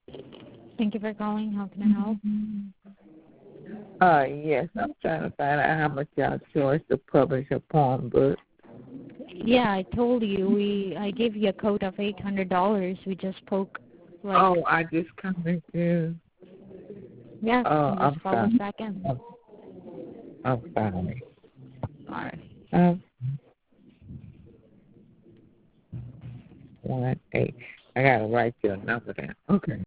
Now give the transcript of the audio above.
Thank you for calling. How can I help? Yes, I'm trying to find out how much y'all charge to publish a poem book. Yeah, I told you. I gave you a quote of $800. We just spoke like. Oh, I just commented. Yeah, Oh, you I'm just called us sorry. back in. I'm sorry. All right. 18. I gotta write your number down. Okay.